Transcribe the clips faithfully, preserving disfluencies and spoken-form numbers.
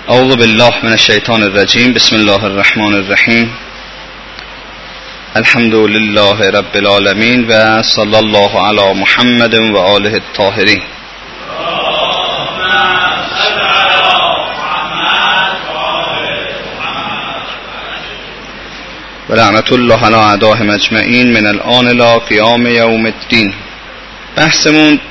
اعوذ بالله من الشیطان الرجیم. بسم الله الرحمن الرحیم. الحمد لله رب العالمین و صلی الله علی محمد و آله الطاهرین. و لعنت الله علی اعدائهم اجمعین من الآن الی قیام یوم الدین. بحثمون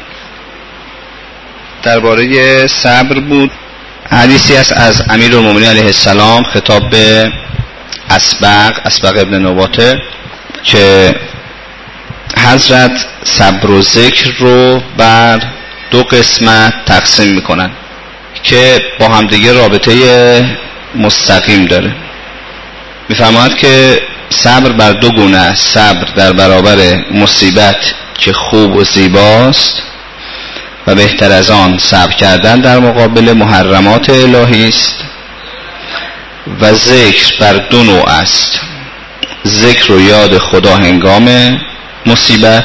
درباره صبر بود. حدیثی است از امیرالمومنین علیه السلام خطاب به اسبق اسبق ابن نباته که حضرت صبر و ذکر رو بر دو قسمت تقسیم میکنن که با همدیگه رابطه مستقیم داره. میفرماید که صبر بر دو گونه است. صبر در برابر مصیبت که خوب و زیباست و بهتر از آن صبر کردن در مقابل محرمات الهی است، و ذکر بر دو نوع است. ذکر و یاد خدا هنگام مصیبت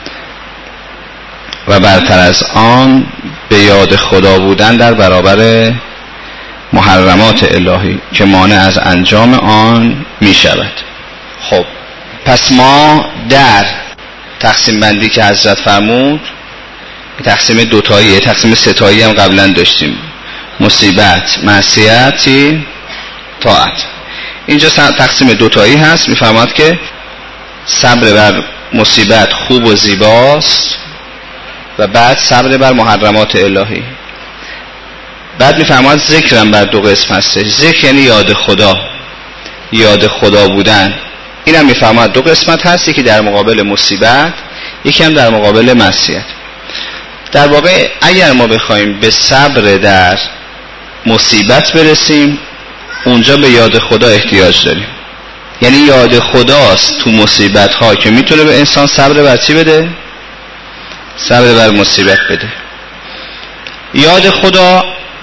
و برتر از آن به یاد خدا بودن در برابر محرمات الهی که مانع از انجام آن می شود. خب پس ما در تقسیم بندی که حضرت فرمود، تقسیم دوتایی، تقسیم ستایی هم قبلا داشتیم: مصیبت، معصیت، طاعت. اینجا تقسیم دوتایی هست. میفرماد که صبر بر مصیبت خوب و زیباست و بعد صبر بر محرمات الهی. بعد میفرماد ذکرم بر دو قسم هستش. ذکر یعنی یاد خدا، یاد خدا بودن. این هم میفرماد دو قسمت هست، یکی در مقابل مصیبت، یکی هم در مقابل معصیت. در واقع اگر ما بخوایم به صبر در مصیبت برسیم، اونجا به یاد خدا احتیاج داریم. یعنی یاد خداست تو مصیبت ها که میتونه به انسان صبر بر چی بده؟ صبر بر مصیبت بده. یاد خدا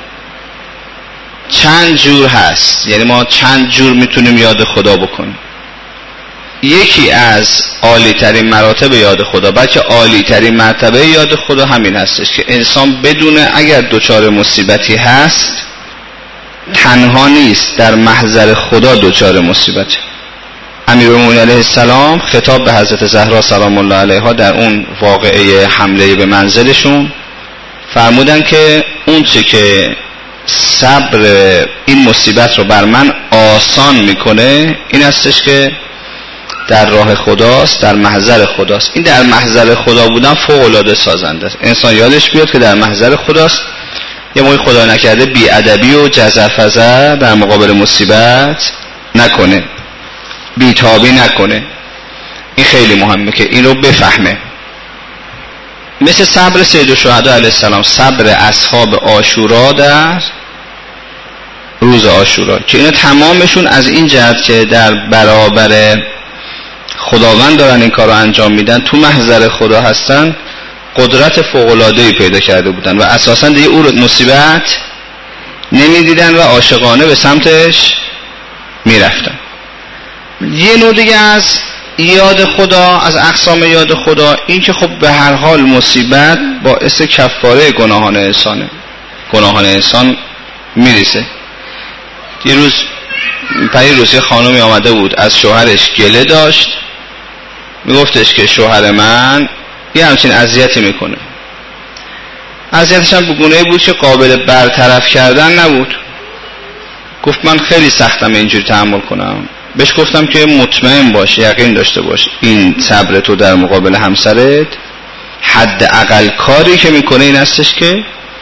چند جور هست، یعنی ما چند جور میتونیم یاد خدا بکنیم. یکی از عالی ترین مراتب یاد خدا، بلکه عالی ترین مرتبه یاد خدا همین هستش که انسان بدونه اگر دچار مصیبتی هست تنها نیست، در محضر خدا دچار مصیبته. امیرالمومنین علیه السلام خطاب به حضرت زهرا سلام الله علیها در اون واقعه حمله به منزلشون فرمودن که اون چه که صبر این مصیبت رو بر من آسان میکنه این هستش که در راه خداست، در محضر خداست. این در محضر خدا بودن فوق العاده سازنده است. انسان یادش بیاد که در محضر خداست. یه موقع خدا نکرده بی ادبی و جزرفزر در مقابل مصیبت نکنه، بی تابی نکنه. این خیلی مهمه که این رو بفهمه. مثل صبر سید الشهدا علیه السلام، صبر اصحاب عاشورا در روز عاشورا، که اینا تمامشون از این جهت که در برابر خداوند دارن این کار رو انجام میدن، تو محضر خدا هستن، قدرت فوق‌العاده‌ای پیدا کرده بودن و اساساً دیگه او رو مصیبت نمیدیدن و عاشقانه به سمتش میرفتن. یه نوع دیگه از یاد خدا، از اقسام یاد خدا، این که خب به هر حال مصیبت باعث کفاره گناهان انسانه، گناهان انسان میریسه. یه روز پری روزی خانومی آمده بود از شوهرش گله داشت، میگفتش که شوهر من یه همچین اذیتی میکنه. اذیتش هم بگونه بود که قابل برطرف کردن نبود. گفت من خیلی سختم اینجوری تحمل کنم. بهش گفتم که مطمئن باش، یقین داشته باش، این صبر تو در مقابل همسرت حد اقل کاری که میکنه این هستش که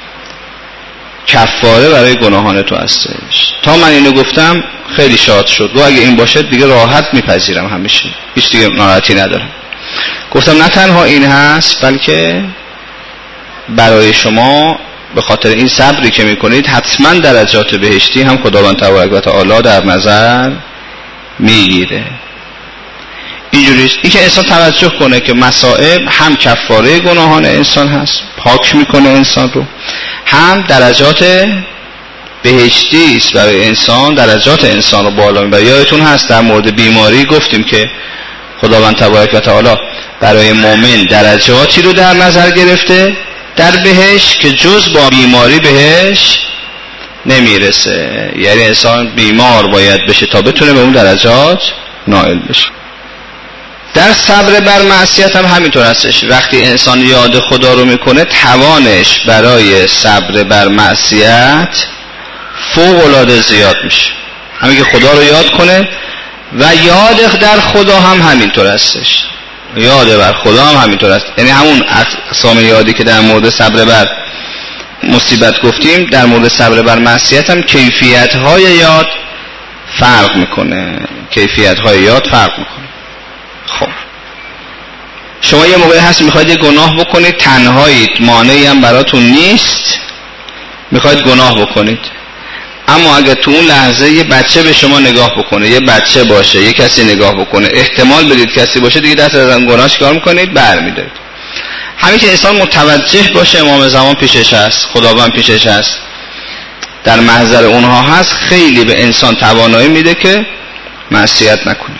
کفاره برای گناهان تو هستش. تا من اینو گفتم خیلی شاد شد. و اگه این باشه دیگه راحت میپذیرم، همیشه هیچ دیگه ناراحتی ندارم. گفتم نه تنها این هست، بلکه برای شما به خاطر این صبری که میکنید حتما درجات بهشتی هم خداوند تبارک و تعالی در نظر میگیره. اینجوریست. این که انسان توجه کنه که مصائب هم کفاره گناهان انسان هست، پاک میکنه انسان رو، هم درجات بهشتی است برای انسان، درجات انسان رو بالا میبره. یادتون هست در مورد بیماری گفتیم که خداوند تبارک و تعالی برای مؤمن درجاتی رو در نظر گرفته در بهشت که جز با بیماری بهش نمیرسه. یعنی انسان بیمار باید بشه تا بتونه به اون درجات نائل بشه. در صبر بر معصیت هم همینطور هستش. وقتی انسان یاد خدا رو میکنه توانش برای صبر بر معصیت فوق العاده زیاد میشه. همین که خدا رو یاد کنه و یاد در خدا هم همینطور هستش. یاد بر خدا هم همینطور است. یعنی همون اقسام یادی که در مورد صبر بر مصیبت گفتیم، در مورد صبر بر معصیت هم کیفیت های یاد فرق میکنه. کیفیت های یاد فرق میکنه. خب شما یه موقعی هست میخواید یه گناه بکنید، تنهایید، مانعی هم براتون نیست، میخواید گناه بکنید، اما اگر تو اون لحظه یه بچه به شما نگاه بکنه، یه بچه باشه، یه کسی نگاه بکنه، احتمال بدید کسی باشه، دیگه دست از اون گناه چیکار میکنید؟ برمیدارید. همین که انسان متوجه باشه امام زمان پیشش هست، خداوند پیشش هست، در محضر اونها هست، خیلی به انسان توانایی میده که معصیت نکنه.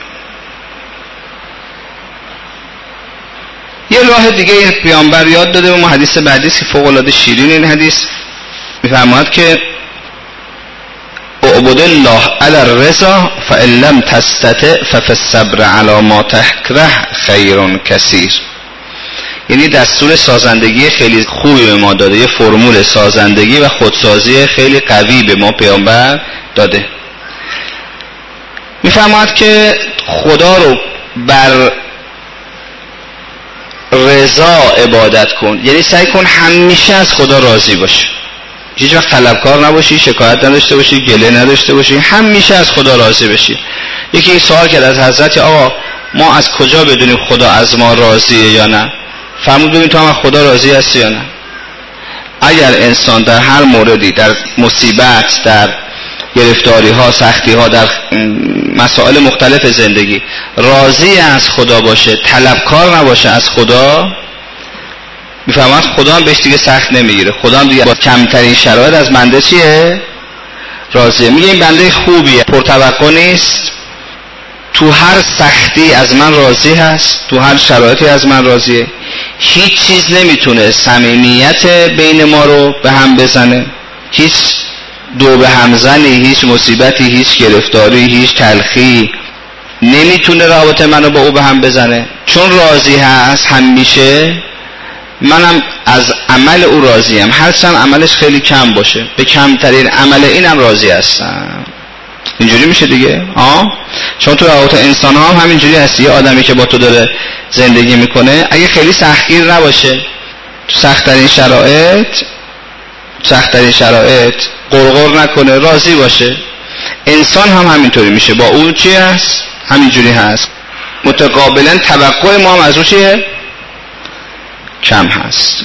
یه راه دیگه پیامبر یاد داده و ما حدیث بعدی که فوق العاده شیرین این حدیث میفرماد که اعبد الله علی الرضا فان لم تستطع ففی الصبر علی ما تکره خیر کثیر. یعنی دستور سازندگی خیلی خوبی به ما داده، یه فرمول سازندگی و خودسازی خیلی قوی به ما پیامبر داده. میفرماد که خدا رو بر رضا عبادت کن، یعنی سعی کن همیشه از خدا راضی باشی، هیچ وقت طلبکار نباشی، شکایت نداشته باشی، گله نداشته باشی، همیشه از خدا راضی بشی. یکی این سوال کرد از حضرت آقا ما از کجا بدونیم خدا از ما راضیه یا نه؟ فرمود ببین تو هم از خدا راضی هستی یا نه. اگر انسان در هر موردی، در مصیبت، در گرفتاری ها، سختی ها، در مسائل مختلف زندگی راضی از خدا باشه، طلبکار نباشه از خدا، میفهمد خدا هم بهش دیگه سخت نمیگیره. خدا هم دیگه با کمترین شرایط از بنده چیه؟ راضیه. میگه این بنده خوبیه، پرتوقع نیست، تو هر سختی از من راضی هست، تو هر شرایطی از من راضیه. هیچ چیز نمیتونه صمیمیت بین ما رو به هم بزنه، هیچ دو به همزنی، هیچ مصیبتی، هیچ گرفتاری، هیچ تلخی نمیتونه رابطه منو با او به هم بزنه. چون راضی هست همیشه، منم از عمل او راضیم، هرچند عملش خیلی کم باشه، به کمترین عمل اینم راضی هستم. اینجوری میشه دیگه. آه چون تو روابط انسان ها هم همینجوری هست. یه آدمی که با تو داره زندگی میکنه اگه خیلی سختگیر نباشه، تو سخت‌ترین شرایط سخت‌ترین شرایط غرغر نکنه، راضی باشه، انسان هم همینطوری میشه، با اون چی هست؟ همینجوری هست. متقابلا توقع ما هم از اون چیه؟ کم هست.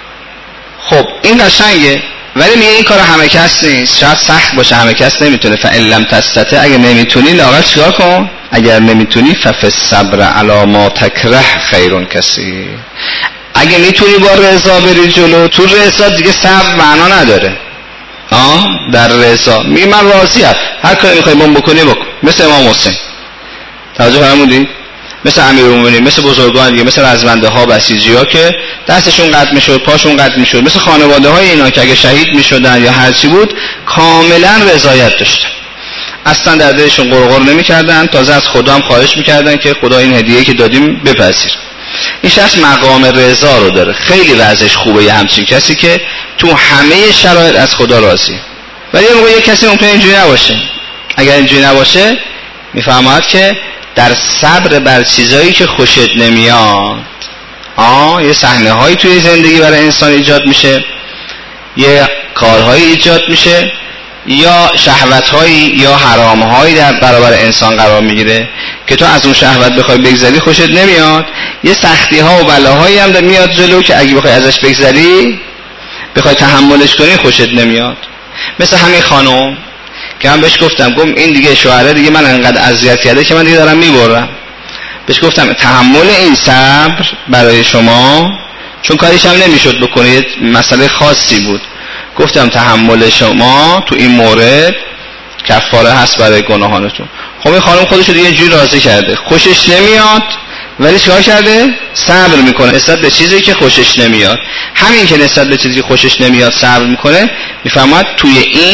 خب این قشنگه، ولی میگه این کار همه کس نیست، شاید سخت باشه، همه کس نمیتونه. فإن لم تستطع، اگه نمیتونی لااقل چیکار کن؟ اگر نمیتونی ففی الصبر علی ما تکره خیر کثیر. اگه میتونی با رضا بری جلو، تو رضا دیگه صبر معنا نداره. آه در رضا میگه من راضیم، هر کاری میخوای بم بکنی بکن، مثل امام حسین. توجه فرمودید؟ مثل امیرالمومنین، مثل بزرگان دیگه، مثل رزمنده ها، بسیجی ها که دستشون قطع میشد، پاشون قطع میشد، مثل خانواده های اینا که اگه شهید میشدن یا هر چی بود کاملا رضایت داشتن، اصلا در دلشون غرغر نمیکردن، تازه از خدا هم خواهش میکردن که خدا این هدیه که دادیم بپذیر. این شخص مقام رضا رو داره، خیلی وضعش خوبه. یه همچین کسی که تو همه شرایط از خدا راضیه. ولی موقع یه کسی ممکنه اینجوری نباشه. اگر اینجوری نباشه میفهمد که در صبر بر چیزایی که خوشت نمیاد، آه یه صحنه هایی توی زندگی برای انسان ایجاد میشه، یه کارهایی ایجاد میشه، یا شهوت هایی یا حرام هایی در برابر انسان قرار میگیره که تو از اون شهوت بخوای بگذری خوشت نمیاد. یه سختی ها و بلاهایی هم میاد جلو که اگه بخوای ازش بگذری، بخوای تحملش کنی، خوشت نمیاد. مثل همین خانم که من بهش گفتم، گفتم این دیگه شوهره دیگه من انقدر اذیت کرده که من دیگه دارم میبرم. بهش گفتم تحمل این صبر برای شما، چون کاریش هم نمیشد بکنید، مسئله خاصی بود. گفتم تحمل شما تو این مورد کفاره هست برای گناهانتون. خب این خانم خودش رو دیگه اینجوری راضی کرده، خوشش نمیاد ولی چیکار کرده؟ صبر میکنه نسبت به چیزی که خوشش نمیاد. همین که نسبت به چیزی که خوشش نمیاد صبر میکنه، میفهمد توی این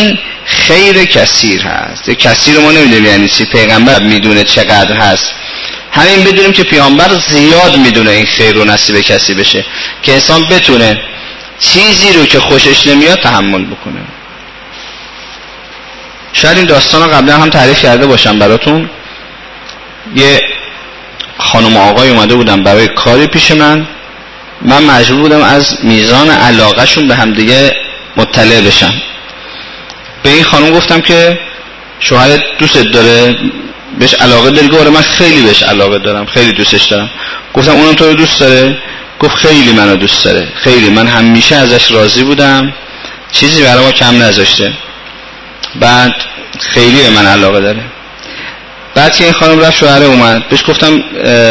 خیر کثیر هست. کثیر ما نمیدونیم یعنی چی، پیغمبر میدونه چقدر هست. همین بدونیم که پیامبر زیاد میدونه این خیر رو نصیب کسی بشه که انسان بتونه چیزی رو که خوشش نمیاد تحمل بکنه. شاید این داستان رو قبلا هم تعریف کرده باشم براتون. یه خانم آقای اومده بودن برای کاری پیش من، من مجبور بودم از میزان علاقه شون به هم دیگه مطلع بشم. به این خانم گفتم که شوهرت دوست داره، بهش علاقه داری؟ گفت من خیلی بهش علاقه دارم، خیلی دوستش دارم. گفتم اونم تو رو دوست داره؟ گفت خیلی منو دوست داره، خیلی، من همیشه ازش راضی بودم، چیزی برای ما کم نذاشته، بعد خیلی به من علاقه داره. بعد که این خانم رفت شوهر اومد، بهش گفتم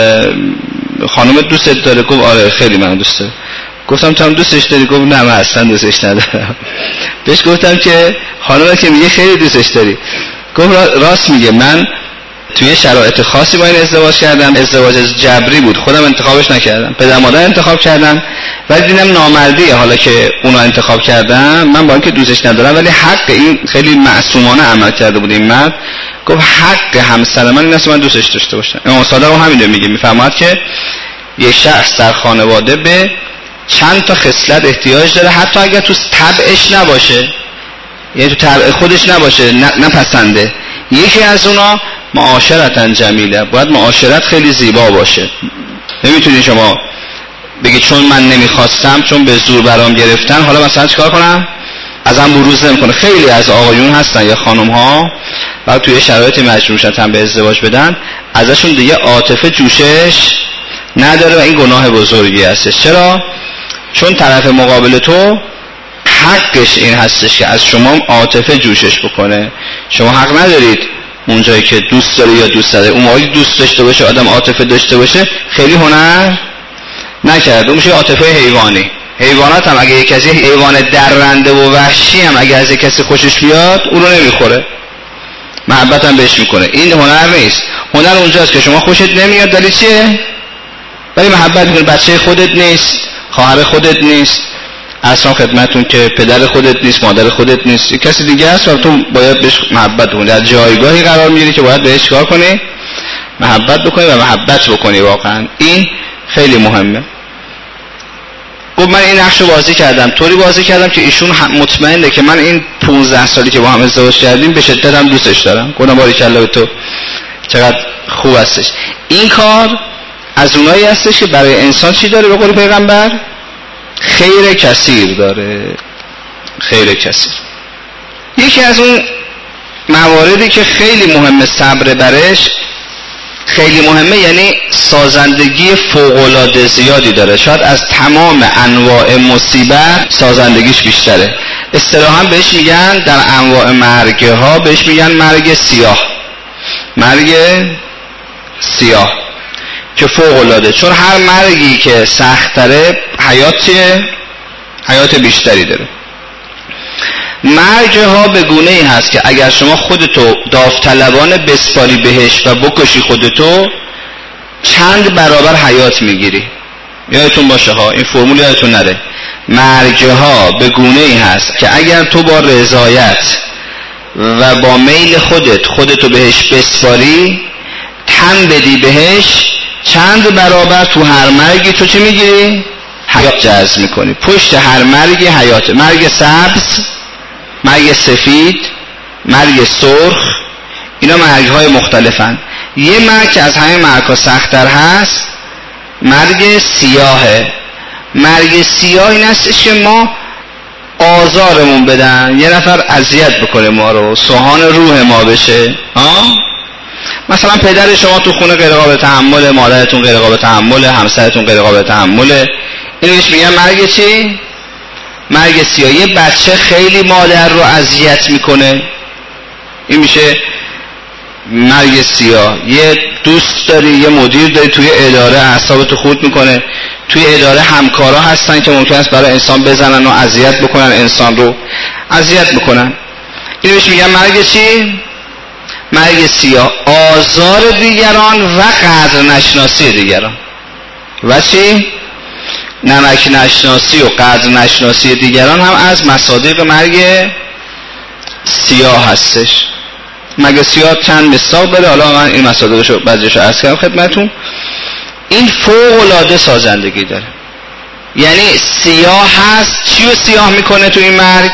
خانمت دوستت داره؟ گفت آره خیلی منو دوست داره. گفتم تو هم دوستش داری؟ گفت نه من اصلا دوستش ندارم. بهش گفتم که خانمت که میگه خیلی دوستش داری، گفت راست میگه، من توی شرایط خاصی با این ازدواج کردم، ازدواج جبری بود، خودم انتخابش نکردم، پدر مادر انتخاب کردم، ولی دیدم نامردیه حالا که اونا انتخاب کردم، من با اینکه دوستش ندارم ولی حق این، خیلی معصومانه عمل کرده بود این مرد. گفت حق همسر من این است من دوستش داشته باشم. امام صادق هم همین رو میگه، میفرماد که یک شخص در خانواده به چند تا خصلت احتیاج داره، حتی اگر تو طبعش نباشه، یعنی تو طبع خودش نباشه، نپسنده. یکی از اونا معاشرتن جمیله، باید معاشرت خیلی زیبا باشه. نمیتونی شما بگی چون من نمیخواستم، چون به زور برام گرفتن، حالا مثلا چیکار کنم؟ ازم بروز نمیکنه. خیلی از آقایون هستن یا خانم ها بعد توی شرایط مجبور شدن به ازدواج بدن، ازشون دیگه عاطفه جوشش نداره و این گناه بزرگی هستش. چرا؟ چون طرف مقابل تو حقش این هستش که از شما عاطفه جوشش بکنه. شما حق ندارید اونجایی که دوست داره یا دوست داره، اون موقعی دوست داشته باشه، آدم عاطفه داشته باشه، خیلی هنر نکرد، اون میشه عاطفه حیوانی. حیوانات هم اگه یک کسی حیوان درنده و وحشی هم اگه از یک کسی خوشش بیاد اون رو نمیخوره، محبت هم بهش میکنه. این هنر نیست. هنر اونجاست که شما خوشت نمیاد ولی چیه؟ ولی محبت میکنه. بچه خودت نیست، خواهر خودت نیست، اصلا خدمتون که پدر خودت نیست، مادر خودت نیست، کسی دیگه هست و تو باید بهش محبت کنی. در جایگاهی قرار میگیری که باید بهش کار کنی، محبت بکنی و محبت بکنی. واقعا این خیلی مهمه. گفت من این نقش رو بازی کردم، طوری بازی کردم که ایشون مطمئنه که من این پونزده سالی که با هم ازدواج کردیم به شدت هم دوستش دارم. گفتم باریکلا تو چقدر خوب هستش. این کار از اونایی هستش که برای انسان چی داره؟ به قول پیغمبر خیر کثیر داره، خیر کثیر. یکی از اون مواردی که خیلی مهمه صبر برش، خیلی مهمه، یعنی سازندگی فوق‌العاده زیادی داره. شاید از تمام انواع مصیبت سازندگیش بیشتره. اصطلاحاً بهش میگن در انواع مرگ ها بهش میگن مرگ سیاه، مرگ سیاه که فوق‌العاده، چون هر مرگی که سخت‌تره حیات چیه؟ حیات بیشتری داره. مرگ ها به گونه ای هست که اگر شما خودتو داوطلبانه بسپاری بهش و بکشی خودتو، چند برابر حیات میگیری. یادتون باشه ها، این فرمول یادتون نره. مرگ ها به گونه ای هست که اگر تو با رضایت و با میل خودت خودتو بهش بسپاری، تن بدی بهش، چند برابر تو هر مرگی تو چه میگیری؟ حیات جذب میکنی. پشت هر مرگی حیات. مرگ سبز، مرگ سفید، مرگ سرخ، اینا مرگ های مختلفن. یه مرگ که از همه مرگ ها سخت‌تر هست مرگ سیاهه. مرگ سیاه این هستش که ما آزارمون بدن، یه نفر اذیت بکنه ما رو، سوهان روح ما بشه. آه؟ مثلا پدر شما تو خونه غیر قابل تحمله، مادرتون غیر قابل تحمله، همسرتون غیر قابل تحمله. اینو بهش میگن مرگ چی؟ مرگ سیاه. یه بچه خیلی مادر رو اذیت میکنه، این میشه مرگ سیاه. یه دوست داری، یه مدیر داری توی اداره اعصابتو خورد میکنه، توی اداره همکارا هستن که ممکن است برای انسان بزنن و اذیت بکنن، انسان رو اذیت بکنن. اینو بهش میگن مرگ چی؟ مرگ سیاه. آزار دیگران و قدر نشناسی دیگران. و چی؟ نمک نشناسی و قدر نشناسی دیگران هم از مصادیق مرگ سیاه هستش. مگه سیاه چند مصداق داره؟ حالا من این مصادیقشو بعضیشو عرض کردم خدمتتون. این فوق العاده سازندگی داره. یعنی سیاه هست، چی رو سیاه میکنه تو این مرگ؟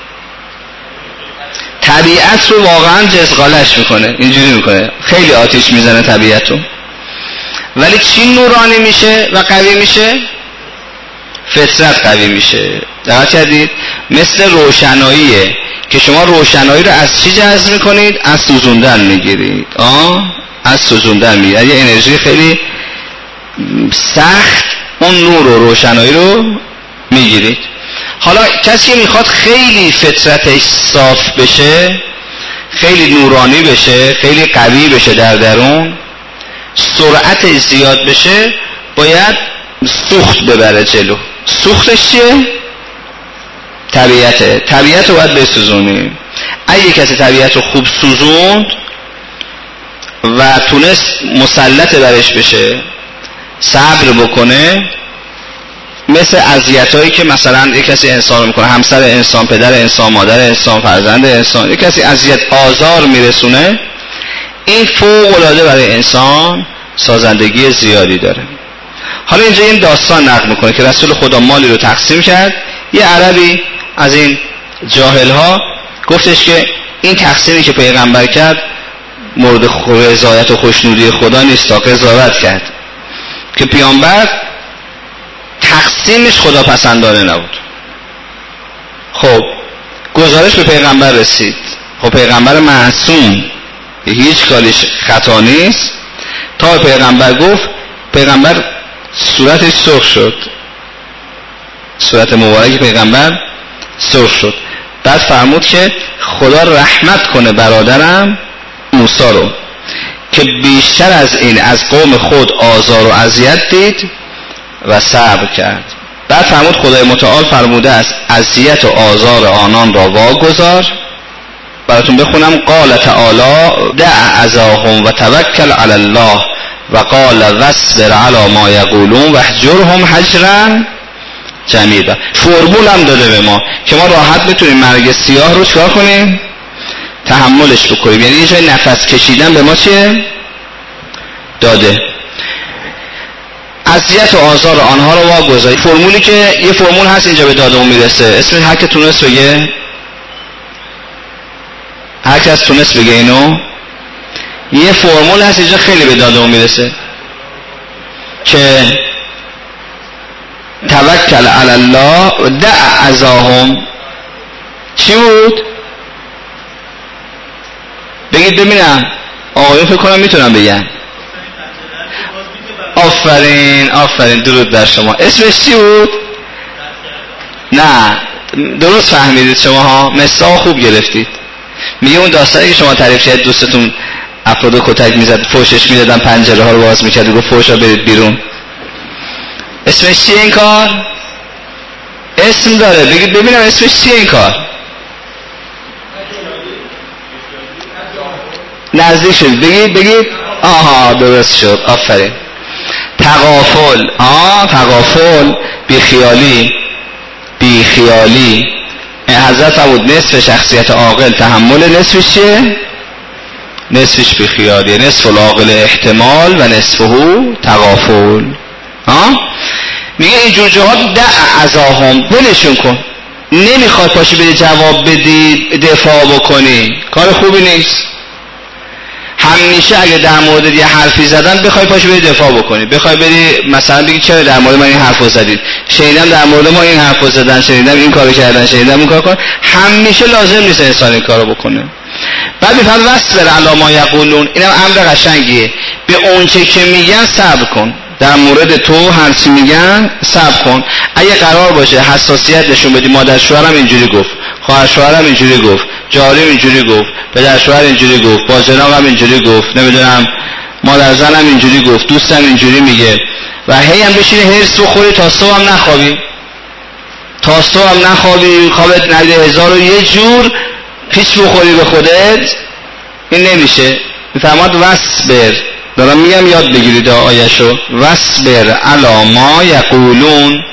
طبیعت رو واقعا جزغالش میکنه، اینجوری میکنه، خیلی آتیش میزنه طبیعت رو. ولی چی نورانی میشه و قوی میشه؟ فطرت قوی میشه. دقت کردید؟ مثل روشناییه که شما روشنایی رو از چی جذب میکنید؟ از سوزوندن میگیرید. آه از سوزوندن میگیرید. یه انرژی خیلی سخت اون نور و روشنایی رو میگیرید. حالا کسی میخواد خیلی فطرتش صاف بشه، خیلی نورانی بشه، خیلی قوی بشه در درون، سرعتش زیاد بشه، باید سوخت ببره جلو. سوختش چیه؟ طبیعته. طبیعت رو باید بسوزونیم. اگه کسی طبیعت رو خوب سوزوند و تونست مسلط برش بشه، صبر بکنه، مثل اذیتایی که مثلا یک کسی انسان میکنه، همسر انسان، پدر انسان، مادر انسان، فرزند انسان، یک کسی اذیت آزار میرسونه، این فوق العاده برای انسان سازندگی زیادی داره. حالا اینجا این داستان نقل میکنه که رسول خدا مالی رو تقسیم کرد. یه عربی از این جاهل ها گفتش که این تقسیمی که پیغمبر کرد مورد رضایت و خوشنودی خدا نیست، تا قضاوت کرد که پیامبر تقسیمش خدا پسندانه نبود. خب گزارش به پیغمبر رسید. خب پیغمبر معصوم، هیچ کاریش خطا نیست. تا پیغمبر گفت، پیغمبر صورتش سرخ شد، صورت مبارک پیغمبر سرخ شد. بعد فرمود که خدا رحمت کنه برادرم موسی رو که بیشتر از این از قوم خود آزار و اذیت دید و صبر کرد. بعد فرمود خدای متعال فرموده است اذیت و آزار آنان را واگذار. براتون بخونم: قال تعالی دع اذاهم و توکل علی الله و قال واصبر علی ما یقولون واهجرهم هجرا جمیلا. فرمول هم داده به ما که ما راحت بتونیم مرگ سیاه رو چکار کنیم؟ تحملش بکنیم. یعنی یه جای نفس کشیدن به ما چیه؟ داده. اذیت و آزار آنها رو واگذاری. فرمولی که یه فرمول هست اینجا به دادمون میرسه، اسمش هر که تونست بگه، هر کس تونست بگه اینو. یه فرمول هست اینجا خیلی به دادمون میرسه که توکل علی الله و دع اذاهم. چی بود؟ بگید ببینم. آقایون فکر کنم میتونم بگن. آفرین آفرین، درود بر شما. اسمش چی بود؟ نه درست فهمیدید شما ها، مثلا خوب گرفتید. میگه اون داستانی که شما تعریف کردید دوستتون افراد کتک میزد، فوشش میدادن، پنجره ها رو باز میکرد، گفت فوشا برید بیرون. اسمش چیه این کار؟ اسم داره، بگید ببینم اسمش چیه این کار؟ نزدیک شد، بگید بگید. آها درست شد، آفرین. تغافل. آه تغافل، بیخیالی. بیخیالی. حضرت فرمود نصف شخصیت عاقل تحمل، نصفش چیه؟ نصفش بیخیالی. نصف العاقل احتمال و نصفه تغافل. ها؟ میگه اینجور جهات دع اذاهم، ولشون کن. نمیخواد پاشی بری جواب بدی، دفاع بکنی، کار خوبی نیست. همیشه اگه در مورد یه حرفی زدن بخوای پاشو بری دفاع بکنی، بخوای بری مثلا بگی چرا در مورد من این حرفو زدید، شنیدم در مورد ما این حرفو زدن، شنیدم این کارو کردن، شنیدم اون کارو کردن. همیشه لازم نیست انسان این کارو بکنه. بعد میفرماد واصبر علی ما یقولون. اینم امر قشنگیه. به اون چه که میگن صبر کن. در مورد تو هر چی میگن صبر کن. اگه قرار باشه حساسیت نشون بدی، مادر شوهرم اینجوری گفت، خواهر شوهرم اینجوری گفت، جاریم اینجوری گفت، پدر شوهر اینجوری گفت، باجناقم اینجوری گفت، نمیدونم مادر زنم اینجوری گفت، دوستم اینجوری میگه، و هی هم بشینی هرس بخوری تا صبح هم نخوابی، تا صبح هم نخوابی، خوابت نگه هزار و یه جور پیچ بخوری به خودت، این نمیشه. میفرماد واصبر، دارم میگم یاد بگیرید آیشو، واصبر علی ما یقولون.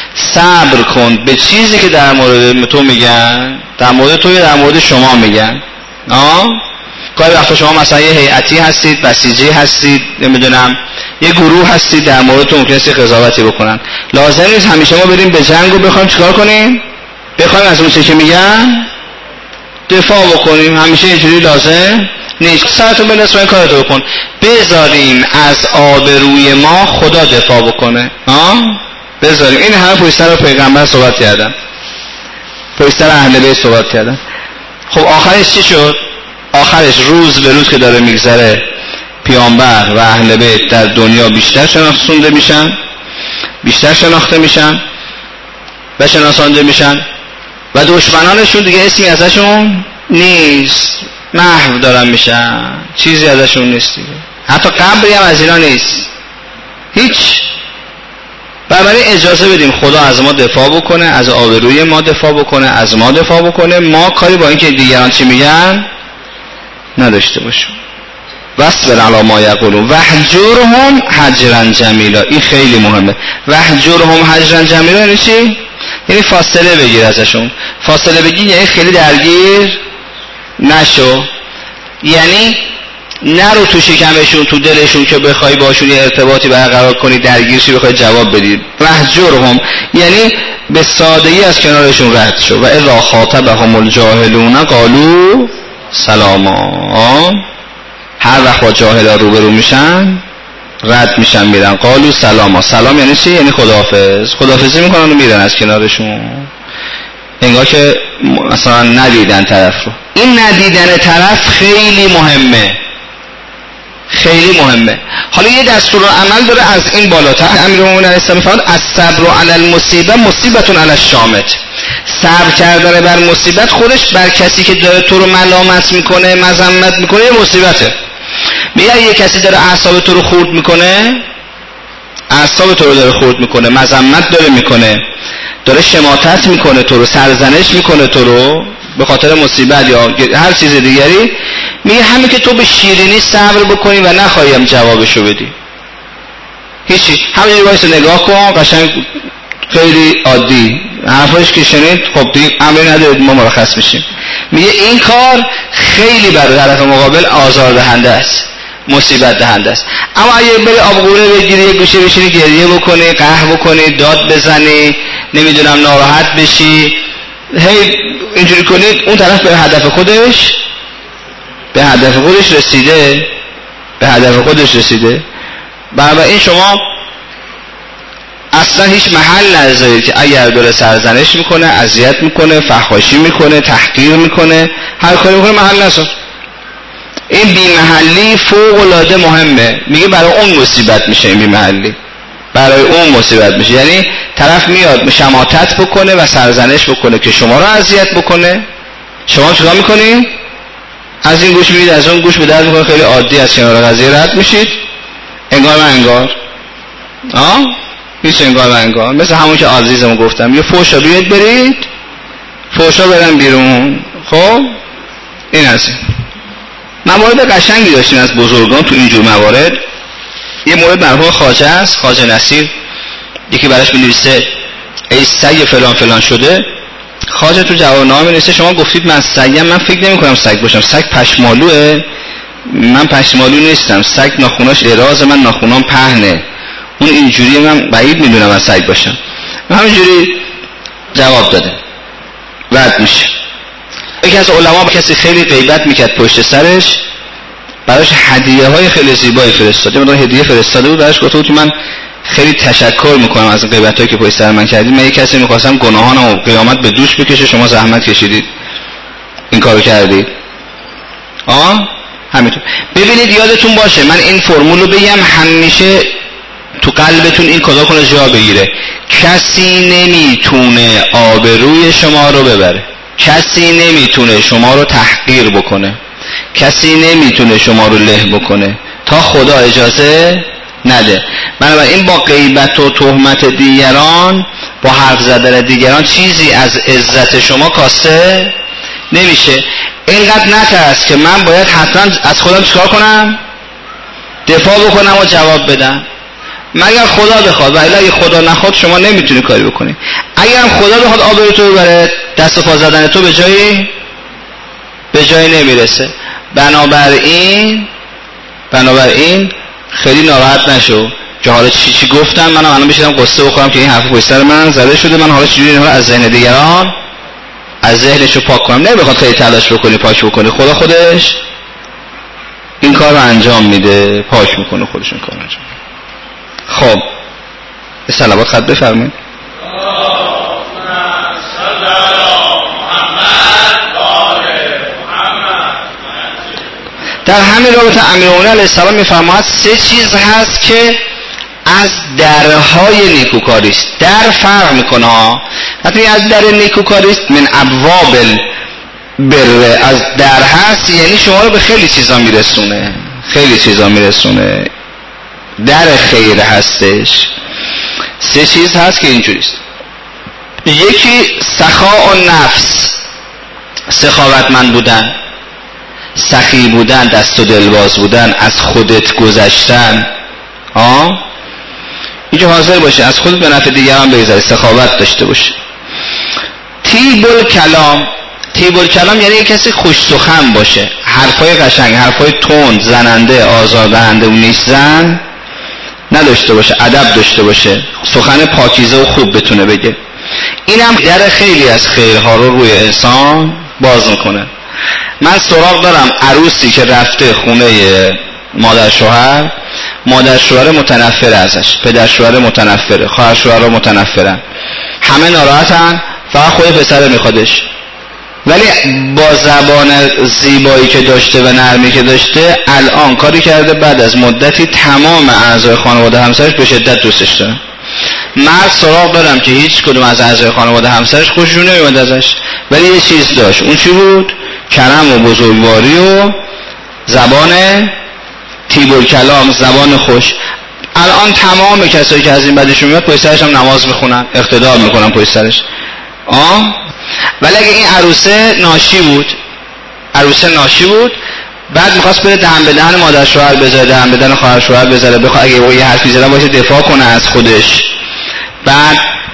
صبر کن به چیزی که در مورد تو میگن، در مورد تو یا در مورد شما میگن. آه گاهی وقتا شما مثلا یه هیئتی هستید، بسیجی هستید، نمیدونم یه گروه هستید، در مورد تو ممکنه قضاوتی بکنن. لازم نیست همیشه ما بریم به جنگ و بخوایم چیکار کنیم؟ بخوایم از اون چیزی که میگن دفاع بکنیم. همیشه اینجوری لازم نیست. سرتون بنس و این کارتو بکن. بذاریم از آبروی ما خدا دفاع بکنه. ها؟ بذاریم. این همه پشت سر پیغمبر صحبت کردن، پشت سر اهل بیت صحبت کردن. خب آخرش چی شد؟ آخرش روز به روز که داره میگذره پیامبر و اهل بیت در دنیا بیشتر شناخته میشن، بیشتر شناخته میشن و شناسانده میشن و دشمنانشون دیگه اسمی ازشون نیست، محو دارن میشن، چیزی ازشون نیست دیگه. حتی قبری هم از اینا نیست، هیچ. بنابراین اجازه بدیم خدا از ما دفاع بکنه، از آبروی ما دفاع بکنه، از ما دفاع بکنه. ما کاری با اینکه دیگران چی میگن نداشته باشیم. واصبر علی ما یقولون واهجرهم هجرا جمیلا. این خیلی مهمه. واهجرهم هجرا جمیلا یعنی چی؟ یعنی فاصله بگیر ازشون. فاصله بگیر یعنی خیلی درگیر نشو، یعنی نرو تو شکمشون، تو دلشون که بخوای باشون یه ارتباطی برقرار کنی، درگیرشی بخوای جواب بدی. واهجرهم یعنی به سادگی از کنارشون رد شو. و اذا خاطبهم الجاهلون قالوا سلاما. هر وقت با جاهلا روبرو میشن رد میشن میرن. قالوا سلاما. سلام یعنی چی؟ یعنی خداحافظ. خداحافظی میکنن و میرن از کنارشون، انگار که مثلا ندیدن طرف رو. این ندیدن طرف خیلی مهمه، خیلی مهمه. حالا یه دستور عمل داره از این بالاتر. امیرالمومنین علیه السلام فرمود الصبر علی المصیبه مصیبه علی الشامت. صبر کردن بر مصیبت خودش بر کسی که داره تو رو ملامت میکنه، مذمت میکنه، یه مصیبته. میگه یه کسی داره اعصاب تو رو خورد میکنه، اعصاب تو رو داره خورد میکنه، مذمت داره میکنه، داره شماتت میکنه تو رو، سرزنش میکنه تو رو به خاطر مصیبت یا هر چیز دیگری، میگه همین که تو به شیرینی صبر بکنی و نخواهیم جوابشو بدی. هیچی، همینجوری وایس نگاه کن، قشنگ خیلی عادی حرفش که شنید، خب دیگه امری ندارید ما مرخص میشیم. میگه این کار خیلی برای طرف مقابل آزار دهنده است، مصیبت دهنده است. اما اگه بری آبغوره بگیری، یه گوشه بشینی گریه بکنی، قهر بکنی، داد بزنی، نمیدونم ناراحت بشی، هی اینجوری کنید، اون طرف به هدف خودش به هدف خودش رسیده، به هدف خودش رسیده. بنابراین شما اصلا هیچ محل نذارید که اگر داره سرزنش میکنه، اذیت میکنه، فحاشی میکنه، تحقیر میکنه، هر کاری میکنه، محل نذار. این بی محلی فوق العاده مهمه. میگه برای اون مصیبت میشه، این بی محلی برای اون مصیبت میشه. یعنی طرف میاد شماتت بکنه و سرزنش بکنه که شما رو اذیت بکنه، شما چیکار میکنید؟ از این گوش میرید از اون گوش به درد میکنه، خیلی عادی از کنار قضیه رد میشید، انگار و انگار. آه هیچ انگار و انگار. مثل همون که عزیزم گفتم، یه فوشا بیاید برید، فوشا برن بیرون. خب این از این موارد قشنگی داشتیم از بزرگان تو اینجور موارد. یه مورد مرحوم خواجه است، خواجه نصیر، یکی براش می‌نویسه ای سگ فلان فلان شده. خواجه تو جوابنامه می‌نویسه شما گفتید من سگم، من فکر نمی‌کنم سگ باشم، سگ پشمالوئه، من پشمالو نیستم، سگ ناخوناش اراز، من ناخونام پهنه، اون اینجوری، من بعید میدونم از سگ باشم. همینجوری جواب داده، رد میشه. یکی از علما با کسی خیلی غیبت میکرد پشت سرش، براش هدیه های خیلی زیبایی فرستاد. یه مقدار هدیه فرستاده بود، براش گفته بود که من خیلی تشکر میکنم از غیبت هایی که پشت سر من کردید، من یک کسی میخواستم گناهانم قیامت به دوش بکشه، شما زحمت کشیدید این کارو کردید. آه همینطور. ببینید یادتون باشه، من این فرمولو بگم همیشه تو قلبتون این کدا کنه جا بگیره. کسی نمیتونه آبروی شما رو ببره، کسی نمیتونه شما رو تحقیر بکنه، کسی نمیتونه شما رو له بکنه تا خدا اجازه نده. بنابراین با غیبت و تهمت دیگران، با حرف زدن دیگران چیزی از عزت شما کاسته نمیشه. اینقدر نترس که من باید حتما از خودم چیکار کنم؟ دفاع بکنم و جواب بدم. مگر خدا بخواد، ولی اگه خدا نخواد شما نمیتونی کاری بکنی. اگر خدا بخواد آب تو ببره، دست و پا زدن تو به جایی به جایی نمیرسه. بنابراین بنابراین خیلی ناراحت نشو که حالا چی چی گفتم، منم الان بشینم قصه بخورم که این حرف پشت سر من زده شده، من حالا چجوری اینو از ذهن دیگران از ذهنشو پاک کنم. نمیخواد خیلی تلاش بکنی پاک بکنی، خدا خودش این کار رو انجام میده، پاک میکنه خودش این کار رو انجام. خب صلوات خط بفرمایید. در همین رابطه امیرالمومنین علیه السلام میفرماید سه چیز هست که از درهای نیکوکاری است. در فرق میکنه ها، وقتی از در نیکوکاری است من ابواب البر، از در هست یعنی شما رو به خیلی چیزا میرسونه، خیلی چیزا میرسونه، در خیر هستش. سه چیز هست که اینجوریست. یکی سخاء النفس، سخاوتمند بودن، سخی بودن، دست و دلباز بودن، از خودت گذشتن. آه اینجا حاضر باشه از خودت به نفع دیگران بگذاری، سخاوت داشته باشه. طیب الکلام، طیب الکلام یعنی کسی خوش سخن باشه، حرفای قشنگ، حرفای تند، زننده، آزاردهنده و نیش زن نداشته باشه، ادب داشته باشه، سخن پاکیزه و خوب بتونه بگه. این هم در خیلی از خیرها رو روی انسان باز میکنه. من سراغ دارم عروسی که رفته خونه مادر شوهر، مادر شوهر متنفر ازش، پدر شوهر متنفره، خواهر شوهر متنفرن، همه ناراحتن، فقط خود پسر میخوادش. ولی با زبان زیبایی که داشته و نرمی که داشته الان کاری کرده، بعد از مدتی تمام اعضای خانواده همسرش به شدت دوستش دارن. مرد سراغ دارم که هیچ کدوم از اعضای خانواده همسرش خوششون نمیاد ازش، ولی یه چیز داشت. اون چی بود؟ کرم و بزرگواری و زبان طیب الکلام، زبان خوش. الان تمام کسایی که از این بعدشون میاد پشت سرش هم نماز میخونن، اقتدا میکنن پشت سرش. آه ولی اگه این عروسه ناشی بود، عروسه ناشی بود، بعد میخواست بره دهن به دهن مادر شوهر بذاره، دهن به دهن خواهر شوهر بذاره، بخواد اگه او یه حرفی زدن باشه دفاع کنه از خودش، بعد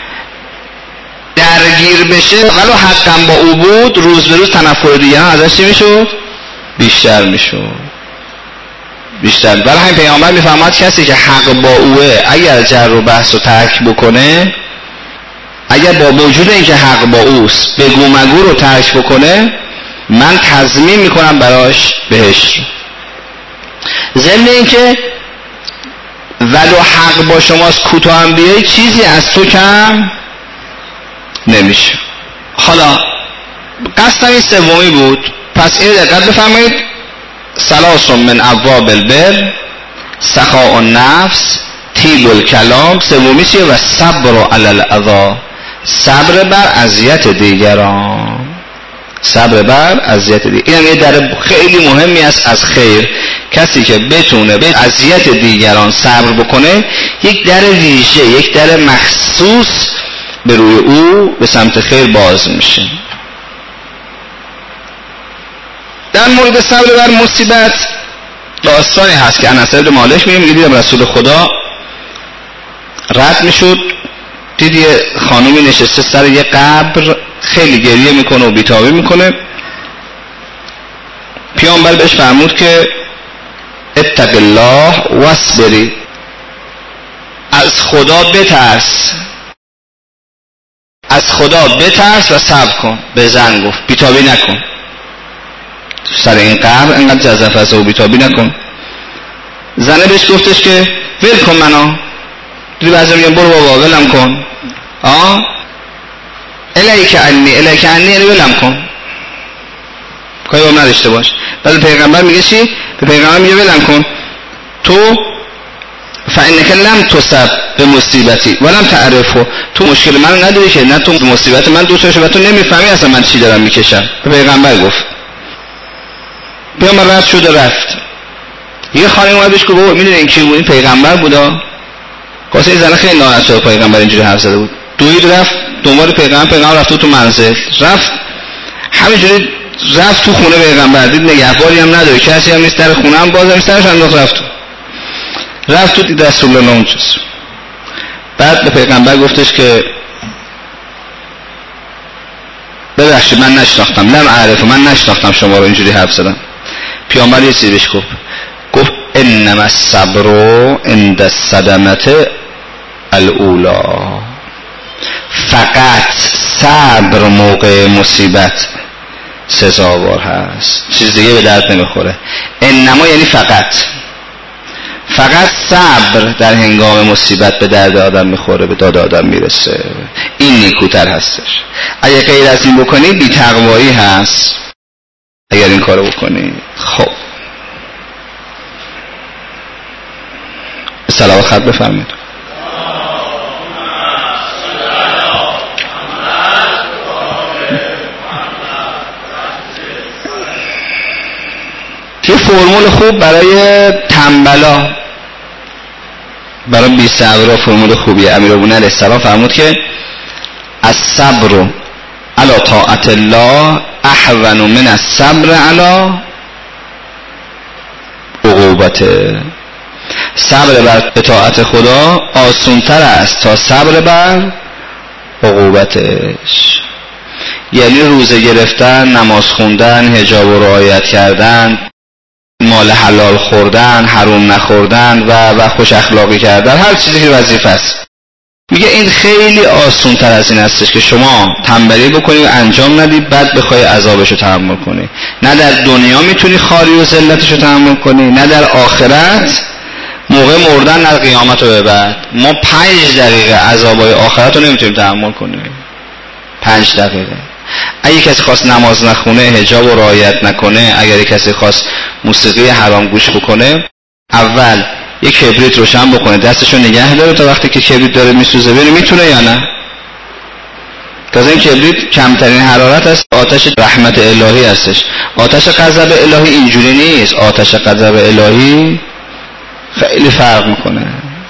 درگیر بشه، ولو حقا با او بود، روز به روز تنفر دیگران ازش چی میشد؟ بیشتر میشد، بیشتر. برای همین پیامبر میفرماد کسی که حق با اوه اگر جر و بحث و ترک بکنه، اگر با وجود اینکه حق با اوست بگو مگو رو ترک بکنه، من تضمین میکنم براش بهشت. ضمن اینکه ولو حق با شماست کوتاه هم بیایی چیزی از تو کم نمیشه. حالا قصدم این سومی بود، پس این دقت بفرمایید. ثلاث من ابواب البر، سخاء النفس، طیب الکلام. سومی چیه؟ و صبر علی الاذی، صبر بر اذیت دیگران، صبر بر اذیت دیگران. این یه در خیلی مهمی است از خیر. کسی که بتونه به اذیت دیگران صبر بکنه، یک در ویژه، یک در مخصوص به روی او به سمت خیر باز میشه. در مورد صبر بر مصیبت داستانی هست که انس بن مالک میگه دیدم رسول خدا رد میشد، دید یه خانومی نشسته سر یه قبر خیلی گریه میکنه و بیتابی میکنه. پیامبر بهش فرمود که اتق الله واصبری، از خدا بترس، از خدا بترس و صبر کن. به زن گفت بیتابی نکن، سر این قبر انقدر جزف است و بیتابی نکن. زنه بهش گفتش که ول کن منو، دیدی بعضی میگن برو بابا ولم کن، آه الیک عنی، الیک عنی یعنی ولم کن، کاری با من نداشته باش. بعد پیغمبر میگه چی؟ به پیغمبر میگه ولم کن، تو فانک لم تصب به مصیبتی ولم تعرفه، تو مشکل منو نداری که، نه تو مصیبت من دوست داشتی و تو نمیفهمی اصلا من چی دارم میکشم. به پیغمبر گفت. پیامبر رفت شد و رفت. یه خانم اومد بهش گفت بابا میدونی این کی بود؟ این پیغمبر بودا. واسه این زن خیلی ناراحت شد، پیغمبر اینجوری حرف زده بود. دوید رفت دنبال پیغمبر، پیغمبر رفت تو منزل، رفت همینجوری رفت تو خونه پیغمبر، دید نگهبانی هم نداره، کسی هم نیست، در خونه هم باز هم نیست، رفت رفت تو رفت تو دید رسول الله اونجاست. بعد به پیغمبر گفتش که ببخشید من نشناختم، لم اعرف، من نشناختم شما رو اینجوری حرف زدم. پیامبر یه چیزی بهش گفت، گفت انما الصبر عند الصدمه الاولی، فقط صبر موقع مصیبت سزاوار هست، چیز دیگه به درد نمیخوره. انما یعنی فقط، فقط صبر در هنگام مصیبت به درد آدم میخوره، به داد آدم میرسه، این نیکوتر هستش. اگه غیر از این بکنی بی تقوایی هست اگر این کارو بکنی. خب صلوات خط بفرمایید. یه فرمول خوب برای تنبلا، برای بی صبرها فرمول خوبیه. امیرالمومنین علیه السلام فرمود که الصبر علی طاعت الله احون من الصبر علی عقوبته. صبر بر اطاعت خدا آسان‌تر است تا صبر بر عقوبتش. یعنی روزه گرفتن، نماز خوندن، حجاب و رعایت کردن، مال حلال خوردن، حرام نخوردن و و خوش اخلاقی کردن، هر چیزی که وظیفه است، میگه این خیلی آسان تر از این هستش که شما تنبلی بکنی و انجام ندی بعد بخوای عذابش رو تحمل کنی. نه در دنیا میتونی خاری و ذلتش رو تحمل کنی، نه در آخرت موقع مردن، نه قیامت رو به بعد. ما پنج دقیقه عذابای آخرت رو نمیتونیم تحمل کنیم. پنج دقیقه. اگه کسی خواست نماز نخونه، حجاب و رعایت نکنه، اگر کسی خواست موسیقی حرام گوش بکنه، اول یک کبریت روشن بکنه، دستشو نگه داره تا وقتی که کبریت داره میسوزه ببینه میتونه یا نه. تازه این کبریت کمترین حرارت است، آتش رحمت الهی هستش. آتش غضب الهی اینجوری نیست، آتش غضب الهی خیلی فرق میکنه.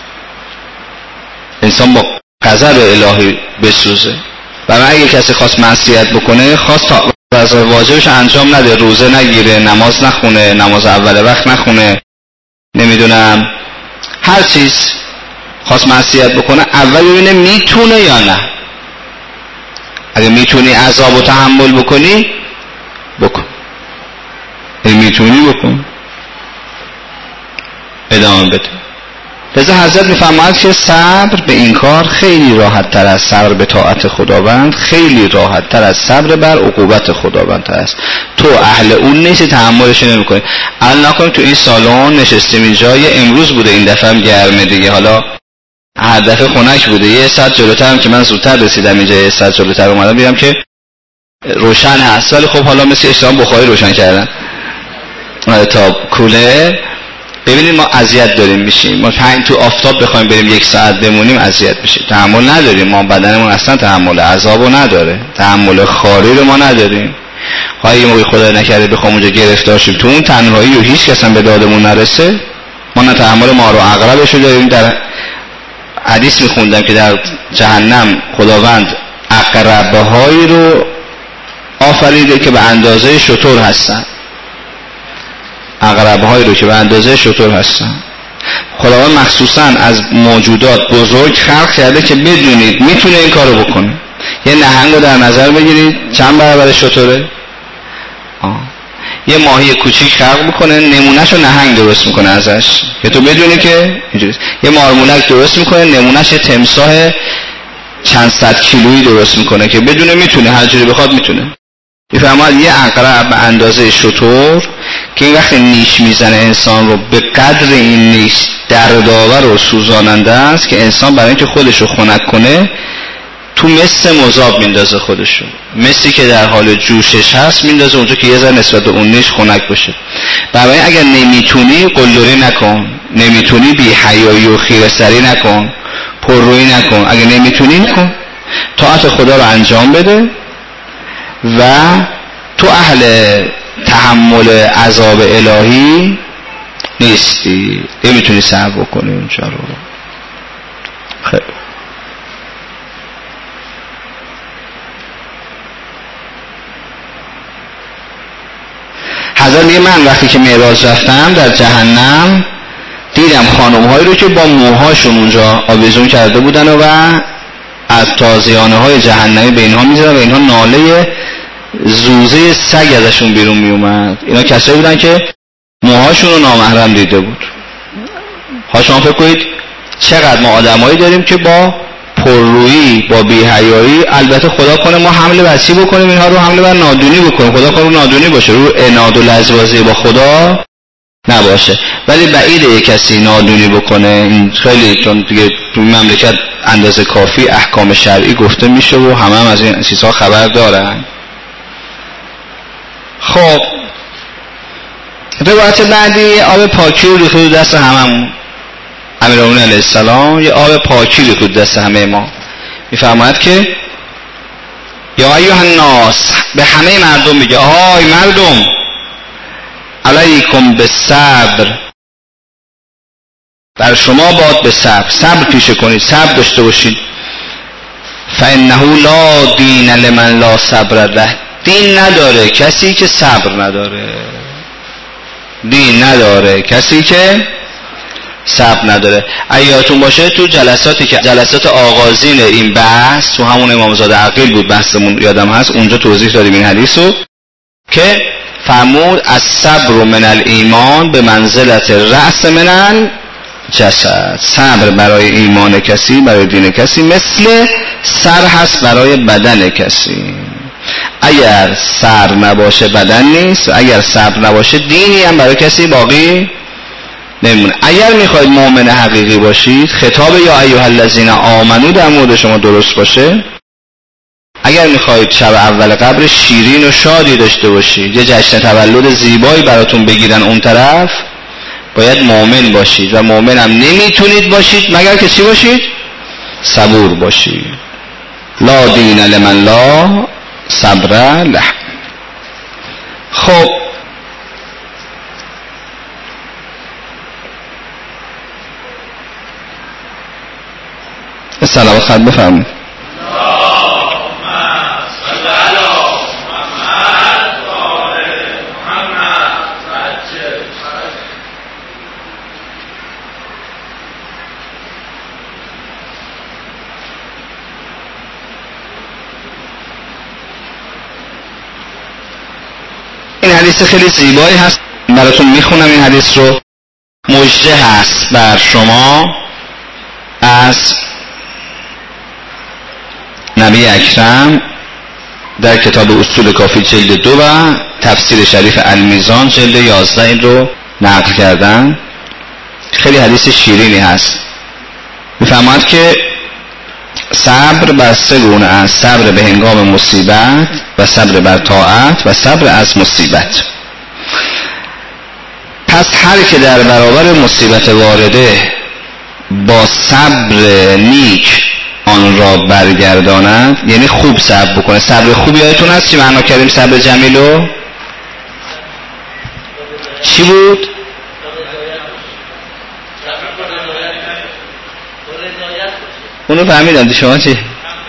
انسان با غضب الهی بسوزه. برای اگه کسی خواست معصیت بکنه، خواست تا وظایف واجبش انجام نده، روزه نگیره، نماز نخونه، نماز اول وقت نخونه، نمیدونم هر چیز خواست معصیت بکنه، اول ببینه میتونه یا نه. اگه میتونی عذاب و تحمل بکنی بکن، اگه میتونی بکن، ادامه بده. لذا حضرت میفرماید که صبر به این کار خیلی راحت تر از صبر به طاعت خداوند، خیلی راحت تر از صبر بر عقوبت خداوند هست. تو اهل اون نیستی، تحملش نمی‌کنی. الان نکنیم تو این سالن نشستیم اینجا، یه امروز بوده، این دفعه هم گرمه دیگه، حالا هر دفعه خنک بوده. یه ساعت جلوتر هم که من زودتر رسیدم اینجا، یه ساعت جلوتر اومدم دیدم که روشن هست، ولی خب حالا مثل اشتباه بخاری روشن کردن تا کوله. ببینید ما اذیت داریم میشیم، ما پنج تو آفتاب بخوایم بریم یک ساعت بمونیم اذیت میشیم، تحمل نداریم، ما بدنمون اصلا تحمل عذابو نداره، تحمل خاری رو ما نداریم. خواهی موقع خدا نکرده بخوام اونجا گرفتار شیم تو اون تنهایی و هیچ کس هم به دادمون نرسه، ما نه تحمل ما رو عقربش رو داریم. در حدیث میخوندم که در جهنم خداوند عقربه هایی رو آفریده که به اندازه شتر هستن، عقربه هایی رو که به اندازه شتر هستن. خداوند مخصوصا از موجودات بزرگ خلق کرده که بدونید میتونه این کارو بکنه. یه نهنگ رو در نظر بگیرید چند برابر شتره؟ آه. یه ماهی کوچیک خلق میکنه، نمونهش رو نهنگ درست میکنه ازش که تو بدونی که اینجوریه. یه مارمولک درست میکنه، نمونهش یه تمساح چند صد کیلویی درست میکنه که بدونه میتونه هر جوری بخواد میتونه. میفهمید یه عقرب به اندازه شتر که این وقت نیش میزنه انسان رو به قدر این نیش دردآور و سوزاننده است که انسان برای اینکه خودش رو خنک کنه تو مس مذاب میندازه خودشو، مسی که در حال جوشش هست میندازه اونجا که یه ذره نسبت به اون نیش خنک بشه. برای اگر نمیتونی قلدری نکن، نمیتونی بی حیایی و خیره‌سری نکن، پررویی نکن، اگر نمیتونی نکن، طاعت خدا رو انجام بده و تو اهل تحمل عذاب الهی نیستی، نمیتونی صبر بکنی اونجا رو. خیلی حضرت میگه من وقتی که معراج رفتم در جهنم دیدم خانم‌هایی رو که با موهاشون اونجا آویزون کرده بودن و از تازیانه های جهنمی به اینها می‌زدن و اینها ناله زوزه سگ ازشون بیرون میومد. اینا کسایی بودن که موهاشون رو نامحرم دیده بود. ها شما فکر کنید چقدر ما آدمایی داریم که با پررویی، با بی‌حیایی، البته خدا کنه ما حمله بر چی بکنیم، اینها رو حمله بر نادونی بکنیم، خدا کنه رو نادونی باشه، رو عناد و لجبازی با خدا نباشه. ولی بعیده یک کسی نادونی بکنه، این خیلی، چون دیگه تو مملکت اندازه کافی احکام شرعی گفته میشه و همه هم از این چیزها خبر دارن. خب روایت بعدی آب پاکی رو ریخت دست هممون. امیرالمومنین علیه السلام یه آب پاکی ریخت دست همه ما. میفرماید که یا ایها الناس، به همه مردم میگه آهای مردم، علیکم بالصبر، بر شما باد به صبر، صبر پیشه کنید، صبر داشته باشید. فانه لا دین لمن لا صبر له، دین نداره کسی که صبر نداره، دین نداره کسی که صبر نداره. ایاتون باشه تو جلساتی که جلسات آغازین این بحث تو همون امامزاده عقیل بود، بحثمون یادم هست، اونجا توضیح دادیم این حدیثو که فرمود الصبر من الایمان به منزلت رأس من الجسد، صبر برای ایمان کسی، برای دین کسی مثل سر هست برای بدن کسی. اگر سر نباشه بدن نیست، اگر صبر نباشه دینی هم برای کسی باقی نمونه. اگر میخواید مؤمن حقیقی باشید، خطاب یا ایها الذین آمنو در مورد شما درست باشه. اگر میخواید شب اول قبر شیرین و شادی داشته باشید، یه جشن تولد زیبایی براتون بگیرن اون طرف، باید مؤمن باشید و مؤمن هم نمیتونید باشید مگر که چی باشید؟ صبور باشید. لا دین لمن لا صبر له. خب صلوات خط بفرمایید. این حدیث خیلی زیبایی هست، براتون میخونم این حدیث رو. مژده هست بر شما از نبی اکرم در کتاب اصول کافی جلد دو و تفسیر شریف المیزان جلد یازده این رو نقل کردن. خیلی حدیث شیرینی هست. میفرماید که صبر بر سه گونه است: صبر به هنگام مصیبت و صبر بر طاعت و صبر از مصیبت. پس هر که در برابر مصیبت وارده با صبر نیک آن را برگرداند، یعنی خوب صبر بکنه. صبر خوب یادتون هست چی معنا کردیم؟ صبر جمیلو چی بود؟ اونو فهمیدم. شما چی؟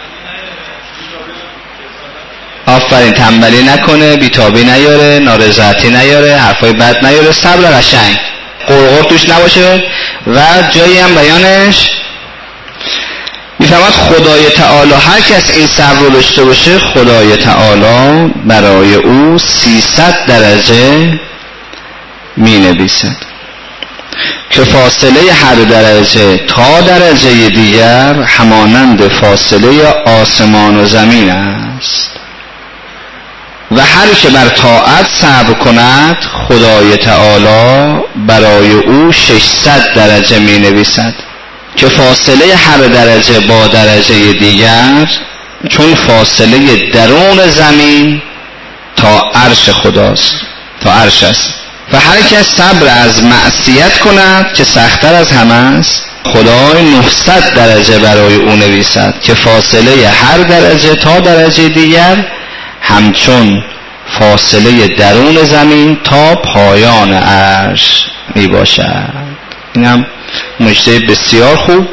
آفرین. تنبلی نکنه، بیتابی نیاره، نارضایتی نیاره، حرفای بد نیاره، صبر قشنگ، قرقر توش نباشه و جایی هم بیانش میفهمد. خدای تعالی هر کس این صبر رو داشته باشه، خدای تعالی برای او سیصد درجه می نویسد که فاصله هر درجه تا درجه دیگر همانند فاصله آسمان و زمین است. و هر که بر طاعت صبر کند، خدای تعالی برای او ششصد درجه می نویسد که فاصله هر درجه با درجه دیگر چون فاصله درون زمین تا عرش خداست، تا عرش است. و هر کس صبر از معصیت کند که سخت‌تر از همه است، خدای نهصد درجه برای او نویسد که فاصله هر درجه تا درجه دیگر همچون فاصله درون زمین تا پایان عرش می باشد. این هم مژده بسیار خوب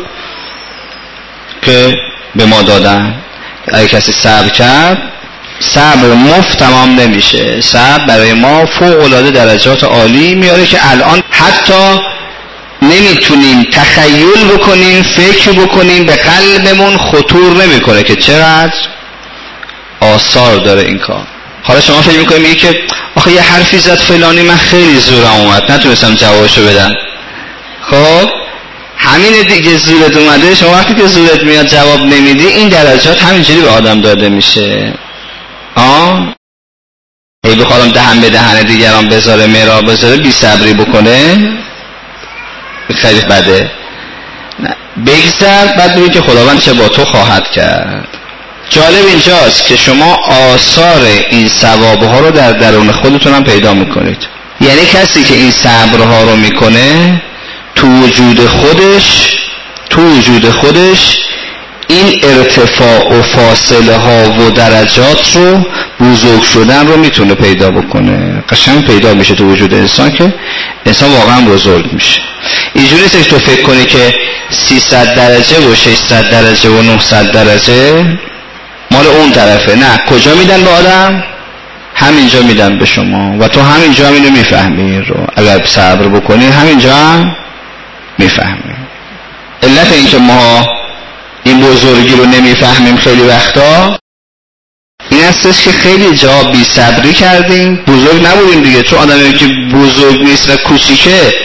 که به ما دادن. اگه کسی صبر کرد، صبر مفت تمام نمیشه. صبر برای ما فوق العاده درجات عالی میاره که الان حتی نمیتونیم تخیل بکنیم، فکر بکنیم، به قلبمون خطور نمیکنه که چقدر آثار داره این کار. حالا شما فکر میکنیم میگه که آخه یه حرفی زد فلانی من خیلی زورم اومد نتونستم جوابشو بدم. خب همین دیگه زورت اومده، شما وقتی که زورت میاد جواب نمیدی، این درجات همینجوری به آدم داده میشه. آه ای بخوام دهن به دهن دیگران بذاره، مرا بذاره، بی صبری بکنه، خیلی بده. نه بگذر بعد ببین که خداوند چه با تو خواهد کرد. جالب اینجاست که شما آثار این ثوابها رو در درون خودتون هم پیدا میکنید. یعنی کسی که این صبرها رو میکنه تو وجود خودش تو وجود خودش این ارتفاع و فاصله ها و درجات رو، بزرگ شدن رو میتونه پیدا بکنه. قشنگ پیدا میشه تو وجود انسان که انسان واقعا بزرگ میشه. اینجوری نیست که تو فکر کنی که سیصد درجه و ششصد درجه و نهصد درجه مال اون طرفه. نه، کجا میدن به آدم؟ همینجا میدن به شما و تو همینجا هم اینو میفهمی رو. اگر صبر بکنی همینجا هم میفهمی. علت این که ما این بزرگی رو نمیفهمیم خیلی وقتا این هستش که خیلی جا بی صبری کردیم، بزرگ نبودیم دیگه. چون آدمی که بزرگ نیست و کوچیکه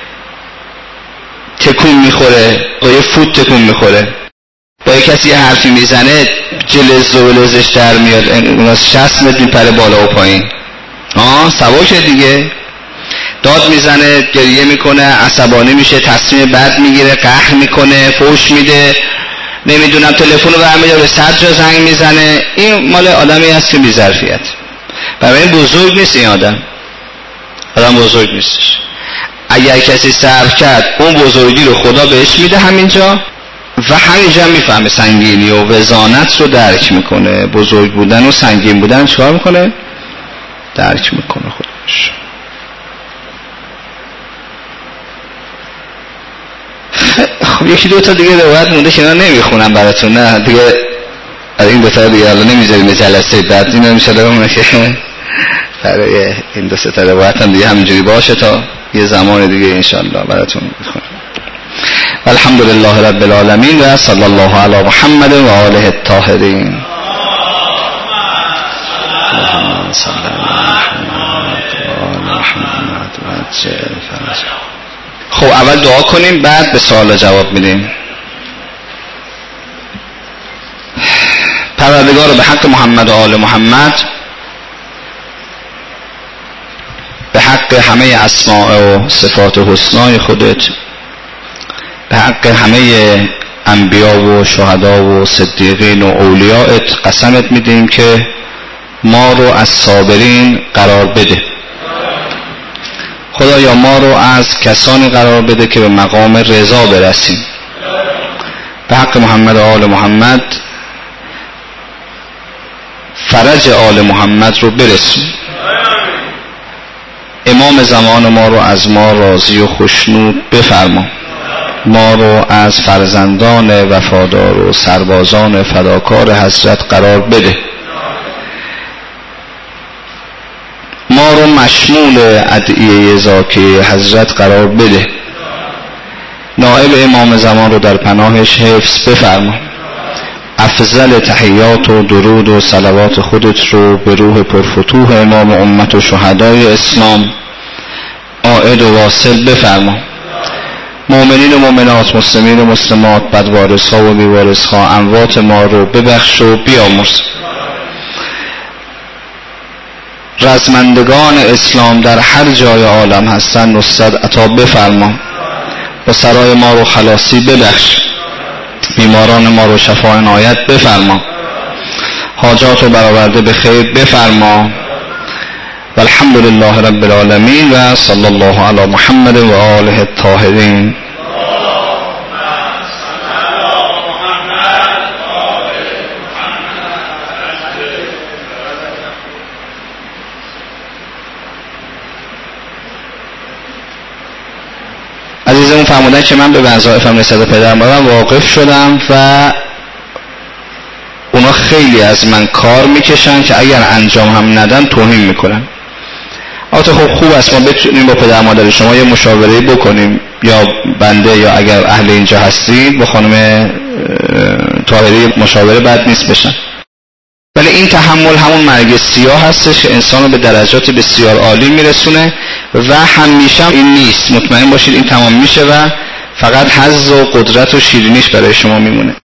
تکون میخوره، با یه فوت تکون میخوره. با یه کسی یه حرفی میزنه جلز و لزش در میاد، اوناز شصت متر میپره بالا و پایین. آه سواکه دیگه. داد میزنه، گریه میکنه، عصبانی میشه، تصمیم بد میگیره، قهر میکنه، فوش میده، نمیدونم تلفن رو برمی‌داره، به صد جا زنگ میزنه. این مال آدمی هست که بی ظرفیت. برای این بزرگ نیست. این آدم آدم بزرگ نیستش. اگر کسی صبر کرد اون بزرگی رو خدا بهش میده همینجا و همینجا هم میفهمه سنگینی و وزانت رو درک میکنه. بزرگ بودن و سنگین بودن چیکار میکنه؟ درک میکنه خودش. خب یکی دو تا دیگه روایت مونده که من نمیخونم براتون. نه دیگه این دو تا دیگه الان نمیذاریم جلسه بعد. اینا میشه لازمه که برای این دو سه تا روایت هم دیگه همینجوری باشه تا یه زمان دیگه ان شاء الله براتون میخونم. الحمدلله رب العالمین و صلی الله علی محمد و آله الطاهرین. اللهم صل علی محمد و عجل فرجه. خب اول دعا کنیم بعد به سوال جواب میدیم. پروردگار به حق محمد و آل محمد، به حق همه اسماء و صفات حسنای خودت، به حق همه انبیا و شهدا و صدیقین و اولیاءت قسمت میدیم که ما رو از صابرین قرار بده. خدایا ما رو از کسانی قرار بده که به مقام رضا برسیم. به حق محمد و آل محمد فرج آل محمد رو برسون. امام زمان ما رو از ما راضی و خوشنود بفرما. ما رو از فرزندان وفادار و سربازان فداکار حضرت قرار بده. ما رو مشمول ادعیه زاکی حضرت قرار بده. نائب امام زمان رو در پناهش حفظ بفرما. افضل تحیات و درود و صلوات خودت رو به روح پرفتوح امام امت و شهدای اسلام عائد و واصل بفرما. مؤمنین و مؤمنات، مسلمین و مسلمات، بدوارث‌ها و بیوارث‌ها، اموات ما رو ببخش و بیامرز. رزمندگان اسلام در هر جای عالم هستن نصرت عطا بفرما و سرای ما رو خلاصی ببخش. بیماران ما رو شفا عنایت بفرما. حاجات رو برآورده به خیر بفرما. و الحمد لله رب العالمین و صلی الله علی محمد و آله الطاهرین. عزیزمون فرمودن که من به وظایفم نسبت پدر مادرم واقف شدم و اونا خیلی از من کار میکشن که اگر انجام هم ندن توهین میکنن. البته خب خوب است ما بتونیم با پدر مادر شما یه مشاوره بکنیم، یا بنده یا اگر اهل اینجا هستید با خانم طاهری مشاوره بد نیست بشن. ولی این تحمل همون مرگ سیاه هستش که انسان رو به درجات بسیار عالی میرسونه و همیشه این نیست. مطمئن باشید این تمام میشه و فقط حظ و قدرت و شیرینیش برای شما میمونه.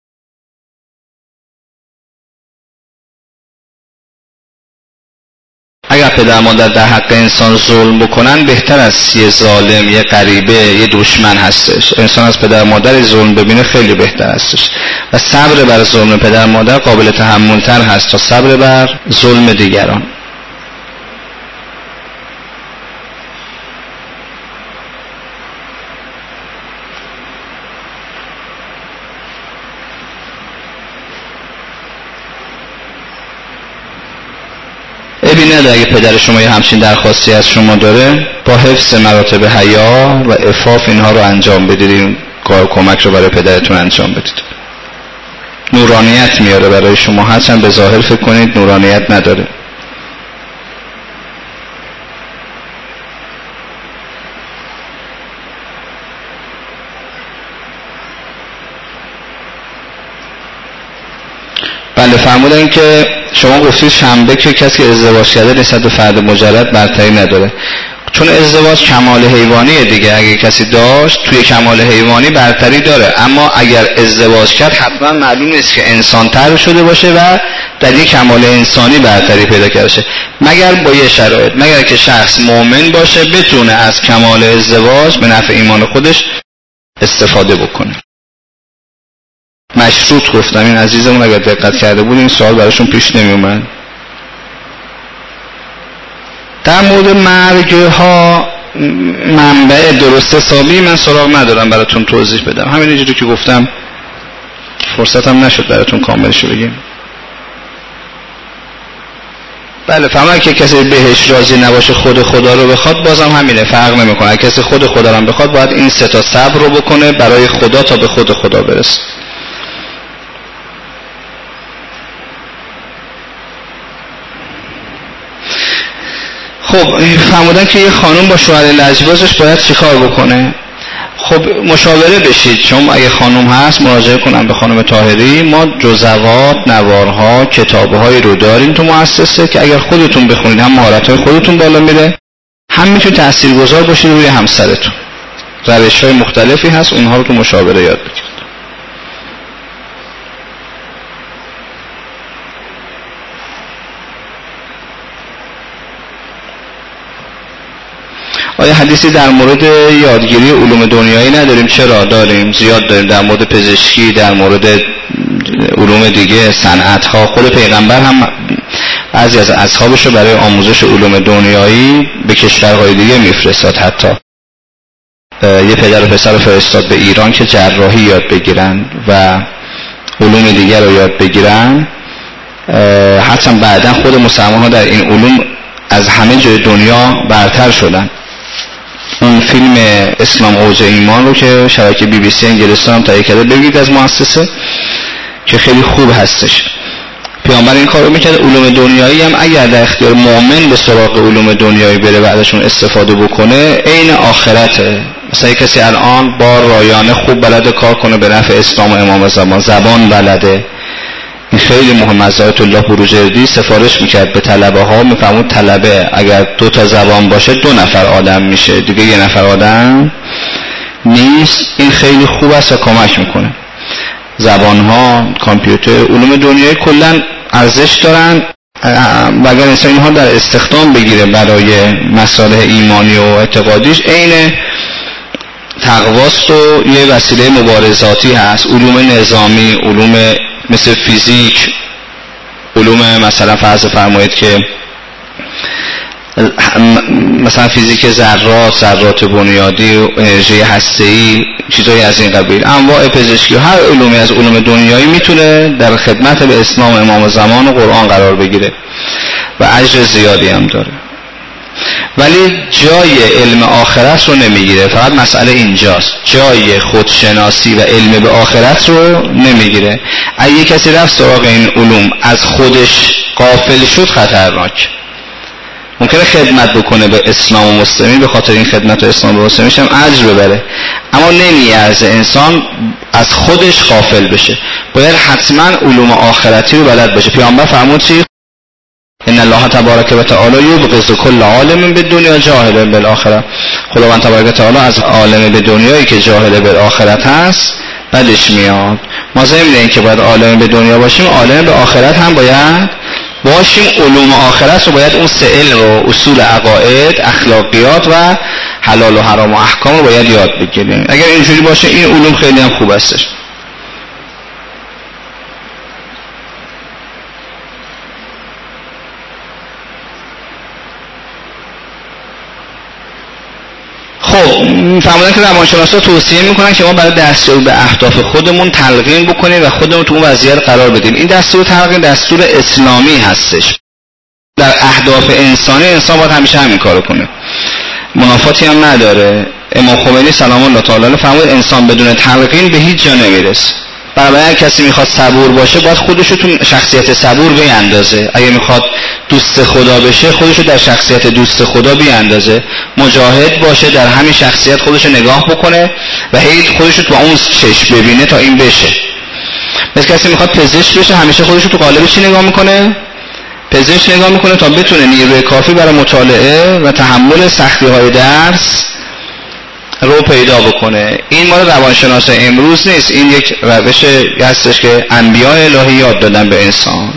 اگر پدر مادر در حق انسان ظلم بکنن بهتر از یه ظالم، یه غریبه، یه دشمن هستش. انسان از پدر مادر ظلم ببینه خیلی بهتر هستش و صبر بر ظلم پدر مادر قابل تحمل تر هست تا صبر بر ظلم دیگران. ابی نداره اگه پدر شما یه همچین درخواستی از شما داره، با حفظ مراتب حیا و عفاف اینها رو انجام بدید، این کار کمک رو برای پدرتون انجام بدید. نورانیت میاره برای شما، هرچند به ظاهر فکر کنید نورانیت نداره. بله فرمودن که شما گفتید شنبه که کسی که ازدواج کرده نسبت به فرد مجرد برتری نداره، چون ازدواج کمال حیوانیه دیگه. اگه کسی داشت توی کمال حیوانی برتری داره، اما اگر ازدواج کرد حتما معلوم نیست که انسان تر شده باشه و در یک کمال انسانی برتری پیدا کرده شه، مگر با یه شرایط، مگر که شخص مؤمن باشه بتونه از کمال ازدواج به نفع ایمان خودش استفاده بکنه. مشروط گفتم، این عزیزمون اگر دقت کرده بود این سوال براشون پیش نمی اومد. در مورد مرگ ها منبع درست حسابی من سراغ ندارم براتون توضیح بدم، همین اینجوری که گفتم فرصتم نشد براتون کاملش رو بگم. بله فهمه که کسی بهش راضی نباشه خود خدا رو بخواد، بازم همینه، فرق نمیکنه. کسی خود خدا رو بخواد باید این سه تا صبر رو بکنه برای خدا تا به خود خدا برسه. خب فرمودن که یه خانم با شوهر لجبازش باید چیکار بکنه؟ خب مشاوره بشید، چون اگه خانم هست مراجعه کنم به خانم طاهری. ما جزوات، نوارها، کتابهای رو داریم تو مؤسسه که اگر خودتون بخونید هم مهارت‌های خودتون بالا میره، هم میتونید تاثیرگذار باشید روی همسرتون. روش‌های مختلفی هست، اونها رو تو مشاوره یاد بگیرید. آیا حدیثی در مورد یادگیری علوم دنیایی نداریم؟ چرا داریم، زیاد داریم. در مورد پزشکی، در مورد علوم دیگه، صنعت‌ها. خود پیغمبر هم بعضی از اصحابش رو برای آموزش علوم دنیایی به کشورهای دیگه میفرستاد. حتی یه پدر و پسر رو فرستاد به ایران که جراحی یاد بگیرن و علوم دیگر رو یاد بگیرن. حتی بعداً خود مسلمان‌ها در این علوم از همه جای دنیا برتر شدن. اون فیلم اسلام اوج ایمان رو که شبکه بی بی سی انگلستان هم تهیه کرده بگید از مؤسسه، که خیلی خوب هستش. پیامبر این کار رو میکرد. علوم دنیایی هم اگر در اختیار مؤمن به سراغ علوم دنیایی بره بعدشون استفاده بکنه عین آخرته. مثلا کسی الان با رایانه خوب بلده کار کنه به نفع اسلام و امام زمان، زبان بلده، این خیلی مهم. از آیت الله بروجردی سفارش میکرد به طلبه ها، میفهمون طلبه اگر دو تا زبان باشه دو نفر آدم میشه، دیگه یه نفر آدم نیست. این خیلی خوب است و کمک میکنه. زبان ها، کامپیوتر، علوم دنیای کلن ارزش دارن و اگر انسان اینها در استخدام بگیره برای مصالح ایمانی و اعتقادیش عین تقواست و یه وسیله مبارزاتی هست. علوم نظامی، علوم مثل فیزیک، علوم مثلا فرض فرمایید که مثلا فیزیک ذرات، ذرات بنیادی، انرژی هسته‌ای، چیزایی از این قبیل، انواع پزشکی، هر علومی از علوم دنیایی میتونه در خدمت به اسلام امام زمان و قرآن قرار بگیره و اجر زیادی هم داره. ولی جای علم آخرت رو نمیگیره. فقط مسئله اینجاست، جای خودشناسی و علم به آخرت رو نمیگیره. اگه کسی رفت سراغ این علوم از خودش غافل شد خطرناک، ممکنه خدمت بکنه به اسلام و مسلمین، به خاطر این خدمت و اسلام و مسلمینش هم اجر ببره، اما نمیارزه انسان از خودش غافل بشه، باید حتما علوم آخرتی رو بلد باشه. پیامبر فرمود چی؟ ان الله تبارک و تعالی یبغض کل عالم بالدنیا جاهل بالآخره. خداوند تبارک و تعالی از عالم به دنیایی که جاهل بالآخرت هست بدش میاد. ما ضمن این که باید عالم به دنیا باشیم، عالم به آخرت هم باید باشیم. علوم آخرت رو باید اون سه علم رو، اصول عقاید، اخلاقیات و حلال و حرام و احکام رو باید یاد بگیریم. اگر اینجوری باشه این علوم خیلی هم خوب هستش. خب فرمودن که روانشناسا توصیه میکنن که ما برای دستیابی به اهداف خودمون تلقین بکنیم و خودمون تو اون وضعیت قرار بدیم. این دستور تلقین دستور اسلامی هستش. در اهداف انسانی انسان باید همیشه همین کارو کنه، منافاتی هم نداره. امام خمینی سلام الله تعالی علیه فرمود انسان بدون تلقین به هیچ جا نمیرسه. برای هر کسی میخواد صبور باشه باید خودشو تو شخصیت صبور بیاندازه. اگه میخواد دوست خدا بشه خودشو در شخصیت دوست خدا بیاندازه. مجاهد باشه در همین شخصیت خودشو نگاه بکنه و هی خودشو تو اون چشم ببینه تا این بشه. مثل کسی میخواد پزشک بشه همیشه خودشو تو قالب چی نگاه میکنه؟ پزشک نگاه میکنه تا بتونه نیروی کافی برای مطالعه و تحمل سختی های درس رو پیدا بکنه. این مال روانشناس امروز نیست، این یک روش هستش که انبیاء الهی یاد دادن به انسان.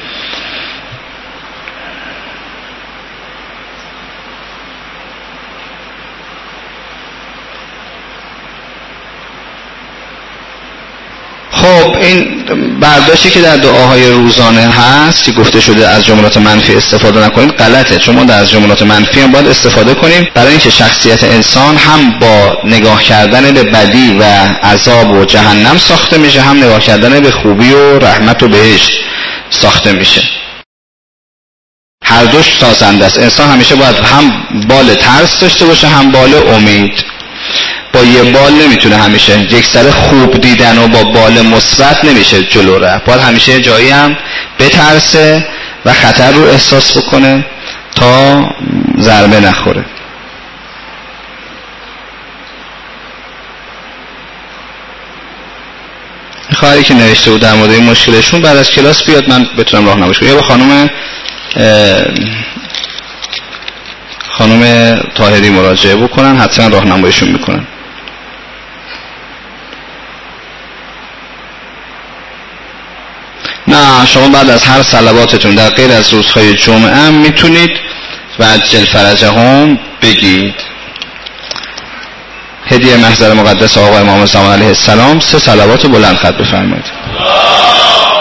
خب این برداشتی که در دعاهای روزانه هست که گفته شده از جملات منفی استفاده نکنید غلطه، چون ما در جملات منفی هم باید استفاده کنیم برای اینکه شخصیت انسان هم با نگاه کردن به بدی و عذاب و جهنم ساخته میشه، هم نگاه کردن به خوبی و رحمت و بهشت ساخته میشه. هر دوش سازنده است. انسان همیشه باید هم بال ترس داشته باشه هم بال امید. با یه بال نمیتونه همیشه یک سر خوب دیدن و با بال مثبت نمیشه جلو رفت. باید همیشه جایی هم بترسه و خطر رو احساس بکنه تا ضربه نخوره. خواهری که نوشته بود در مورد این مشکلشون بعد از کلاس بیاد من بتونم راهنماییش کنم، یا با خانم خانم طاهری مراجعه بکنن، حتما راهنماییشون میکنن. نه شما بعد از هر صلواتتون در غیر از روزهای جمعه هم میتونید و عجل فرجهم بگید. هدیه محضر مقدس آقا امام زمان علیه السلام سه صلوات بلند خط بفرمایید.